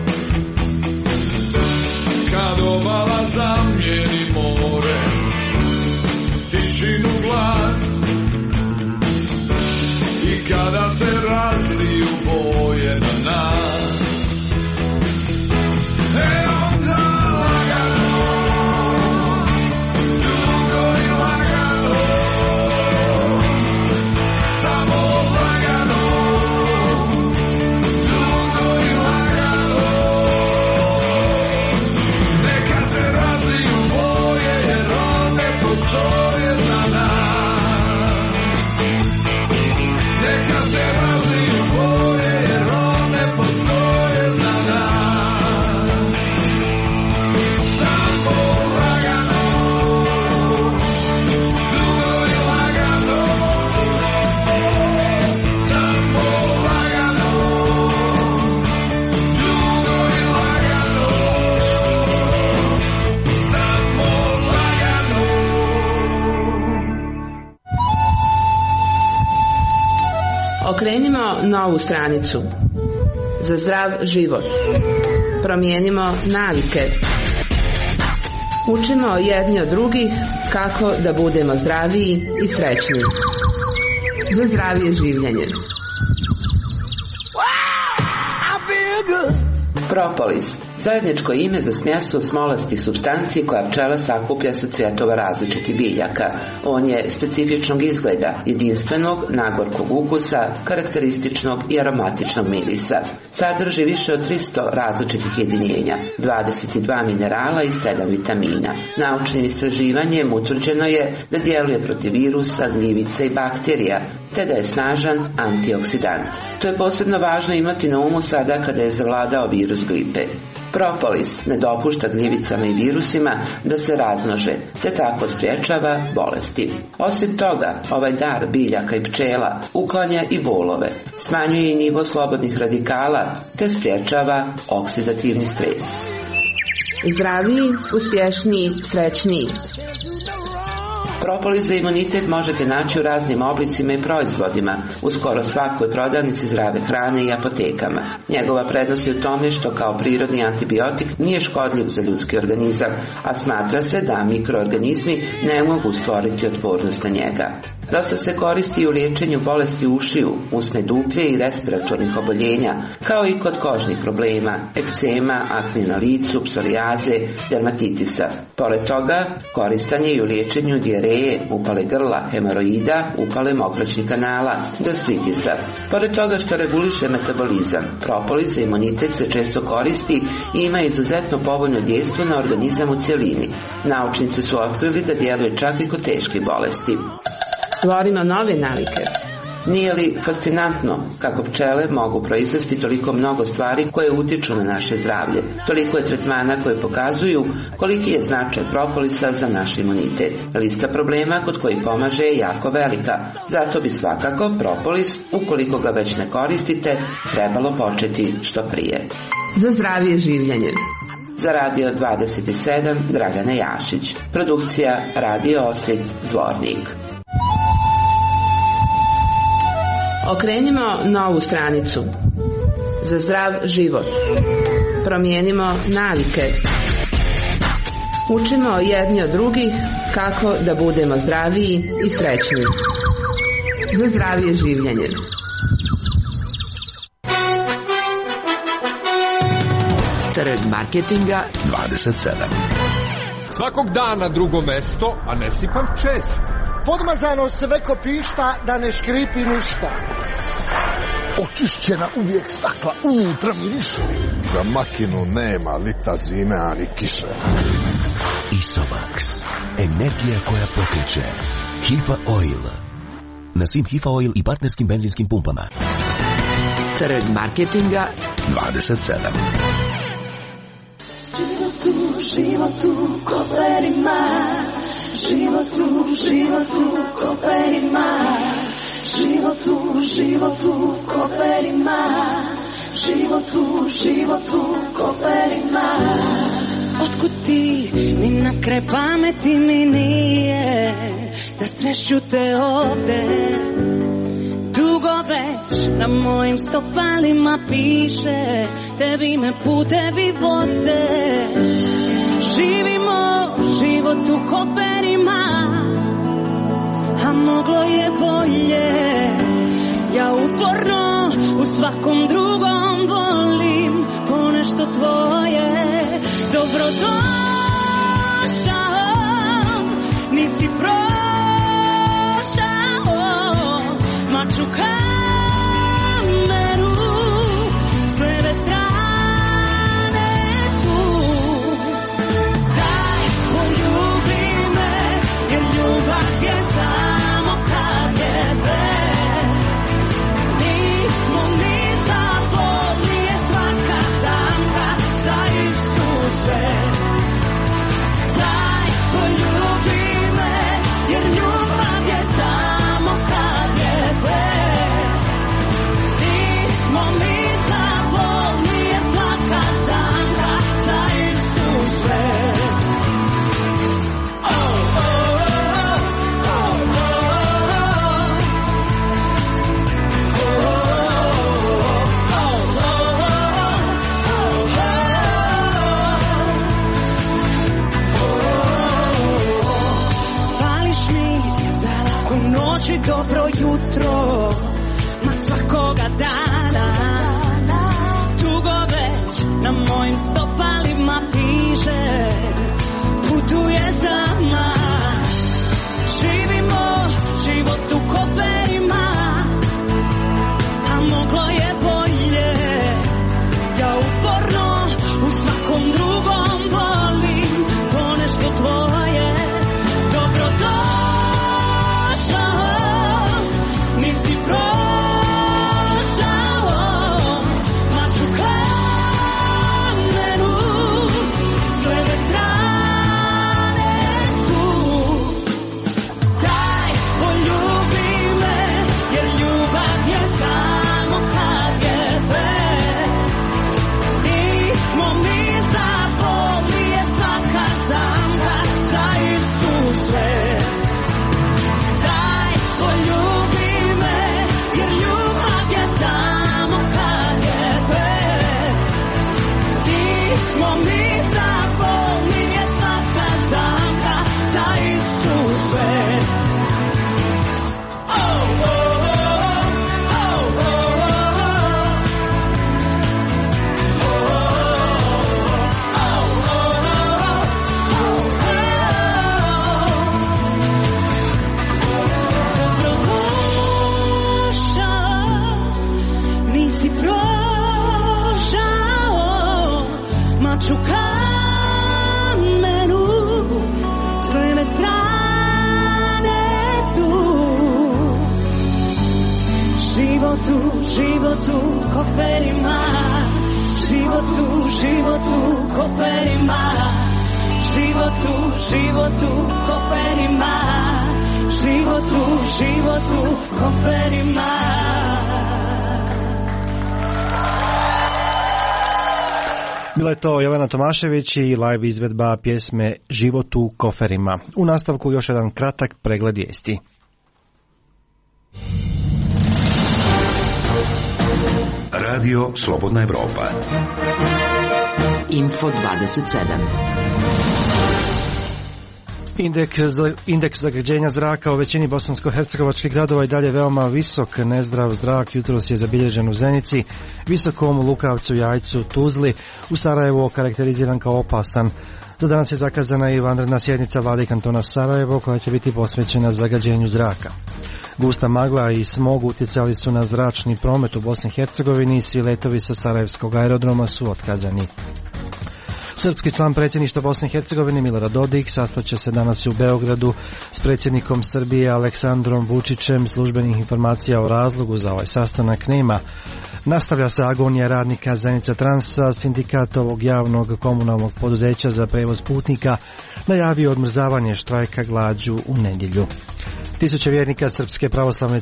kad obala zamijeni more, tišinu glas, i kada se razliju boje na nas. Okrenimo novu stranicu. Za zdrav život. Promijenimo navike. Učimo jedni od drugih kako da budemo zdraviji i srećniji. Za zdravije življenje. Propolis. Zajedničko ime za smjesu smolastih supstanci koja pčela sakuplja sa cvjetova različitih biljaka. On je specifičnog izgleda, jedinstvenog, nagorkog ukusa, karakterističnog i aromatičnog mirisa. Sadrži više od 300 različitih jedinjenja, 22 minerala i 7 vitamina. Naučnim istraživanjem utvrđeno je da djeluje protiv virusa, gljivica i bakterija, te da je snažan antioksidant. To je posebno važno imati na umu sada kada je zavladao virus gripe. Propolis ne dopušta gljivicama i virusima da se razmnože, te tako sprječava bolesti. Osim toga, ovaj dar biljaka i pčela uklanja i bolove, smanjuje i nivo slobodnih radikala, te sprječava oksidativni stres. Zdraviji, uspješniji, srećniji. Propolis za imunitet možete naći u raznim oblicima i proizvodima, u skoro svakoj prodavnici zdrave hrane i apotekama. Njegova prednost je u tome što kao prirodni antibiotik nije škodljiv za ljudski organizam, a smatra se da mikroorganizmi ne mogu stvoriti otpornost na njega. Dosta se koristi u liječenju bolesti ušiju, usne duklje i respiratornih oboljenja, kao i kod kožnih problema, ekcema, akne na licu, psorijaze, dermatitisa. Pored toga, koristan je i u liječenju dijareje, upale grla, hemoroida, upale mokraćnih kanala, gastritisa. Pored toga što reguliše metabolizam, propolis za imunitet se često koristi i ima izuzetno povoljno dejstvo na organizam u cjelini. Naučnici su otkrili da djeluje čak i kod teških bolesti. Stvorimo nove navike. Nije li fascinantno kako pčele mogu proizvesti toliko mnogo stvari koje utječu na naše zdravlje? Toliko je tretmana koje pokazuju koliki je značaj propolisa za naš imunitet. Lista problema kod koji pomaže je jako velika. Zato bi svakako propolis, ukoliko ga već ne koristite, trebalo početi što prije. Za zdravije življenje. Za Radio 27 Dragana Jašić. Produkcija Radio Osvit Zvornik. Okrenimo novu stranicu. Za zdrav život. Promijenimo navike. Učimo jedni od drugih kako da budemo zdraviji i srećni. Za zdravije življenje. Trg marketinga 27. Svakog dana drugo mesto, a ne sipam čest. Podmazano sve ko pišta, da ne škripi ništa. Očišćena uvijek stakla, unutra miriše. Za makinu nema lita zime, ani kiše. Isomax. Energija koja pokreće. Hifa Oil. Na svim Hifa Oil i partnerskim benzinskim pumpama. Trg marketinga 27. Život u koferima. Život u koferima. Život u koferima. Život u koferima. Otkud ti, ni na kraj pameti mi nije da sreću te ovde. Dugo već na mojim stopalima piše, tebi me putevi vode. Živimo život u koferima, a moglo je bolje. Ja uporno u svakom drugom volim ponešto tvoje. Dobrodošao, nisi prošao, maču kameru, s leve strane tu. Daj, poljubi me, jer ljubav je samo kad je bez. Nismo ni za nije svaka zamka za istu sve. Daj, poljubi me, jer ljubav je samo kad je bez. Nismo ni za nije svaka zamka za istu sve. Noći dobro jutro, ma svakoga dana. Dugo već na mojim stopalima piše, putuje za mnom. Živimo život u koferima, a moglo je bolje. Ja uporno u svakom drugom volim ponešto tvoje. Dobrodošao, nisi prošao, maču kameru, s leve strane tu. Daj, poljubi me, jer ljubav je samo kad je bez. noć u kamenu, s lijeve strane tu. Životu, koferima, životu, koferima, životu, koferima, životu, koferima. Bila je to Jelena Tomašević i live izvedba pjesme Život u koferima. U nastavku još jedan kratak pregled vijesti. Radio Slobodna Evropa. Info 27. Indeks zagađenja zraka u većini bosansko-hercegovačkih gradova i dalje veoma visok. Nezdrav zrak jutros je zabilježen u Zenici, Visokom, Lukavcu, Jajcu, Tuzli. U Sarajevu okarakteriziran kao opasan. Za danas je zakazana i vanredna sjednica vlade kantona Sarajevo koja će biti posvećena zagađenju zraka. Gusta magla i smog utjecali su na zračni promet u Bosni i Hercegovini i svi letovi sa Sarajevskog aerodroma su otkazani. Srpski član predsjedništva Bosne i Hercegovine Milorad Dodik sastaće se danas u Beogradu s predsjednikom Srbije Aleksandrom Vučićem. Službenih informacija o razlogu za ovaj sastanak nema. Nastavlja se agonija radnika Zenica Transa. Sindikat ovog javnog komunalnog poduzeća za prevoz putnika najavio odmrzavanje štrajka glađu u nedjelju. Tisuće vjernika Srpske pravoslavne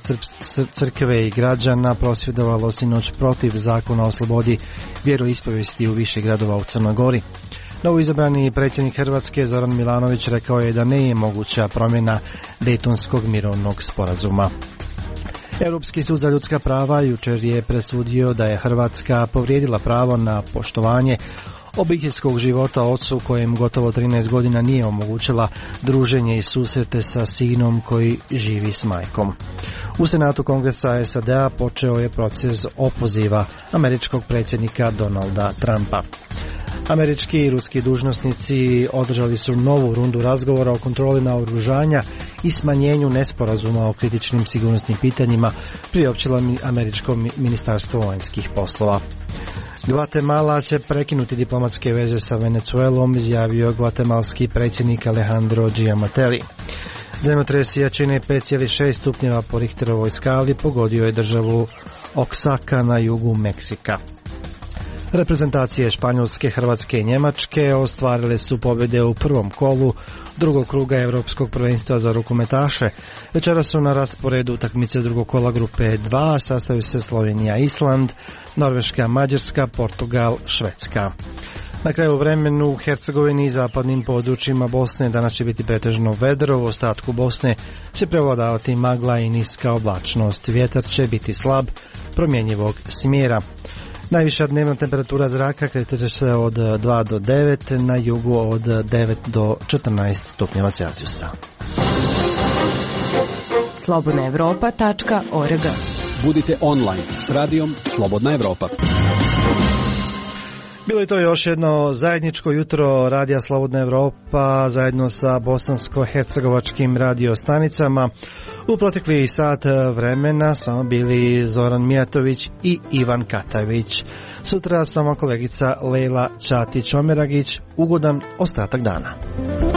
crkve i građana prosvjedovalo sinoć protiv zakona o slobodi vjeroispovijesti u više gradova u Crnoj Gori. Novoizabrani predsjednik Hrvatske Zoran Milanović rekao je da nije moguća promjena Dejtonskog mirovnog sporazuma. Europski sud za ljudska prava jučer je presudio da je Hrvatska povrijedila pravo na poštovanje obiteljskog života ocu kojem gotovo 13 godina nije omogućila druženje i susrete sa sinom koji živi s majkom. U Senatu Kongresa SAD-a počeo je proces opoziva američkog predsjednika Donalda Trumpa. Američki i ruski dužnosnici održali su novu rundu razgovora o kontroli naoružanja i smanjenju nesporazuma o kritičnim sigurnosnim pitanjima, priopćilo američko ministarstvo vanjskih poslova. Gvatemala će prekinuti diplomatske veze sa Venezuelom, izjavio gvatemalski predsjednik Alejandro Giamatelli. Zemljotres jačine 5,6 stupnjeva po Richterovoj skali pogodio je državu Oaxaca na jugu Meksika. Reprezentacije Španjolske, Hrvatske i Njemačke ostvarile su pobjede u prvom kolu drugog kruga Europskog prvenstva za rukometaše. Večera su na rasporedu utakmice drugog kola grupe 2, sastaju se Slovenija, Island, Norveška, Mađarska, Portugal, Švedska. Na kraju vremenu u Hercegovini i zapadnim područjima Bosne danas će biti pretežno vedro, u ostatku Bosne će prevladavati magla i niska oblačnost. Vjetar će biti slab, promjenjivog smjera. Najviša dnevna temperatura zraka kreće se od 2 do 9, na jugu od 9 do 14 stupnjeva Celzijusa. slobodnaevropa.org. Budite online s radijom Slobodna Evropa. Bilo je to još jedno zajedničko jutro Radija Slobodna Evropa zajedno sa bosansko-hercegovačkim radiostanicama. U proteklih sat vremena samo bili Zoran Mijatović i Ivan Katavić. Sutra s vama kolegica Lejla Čatić-Omeragić. Ugodan ostatak dana.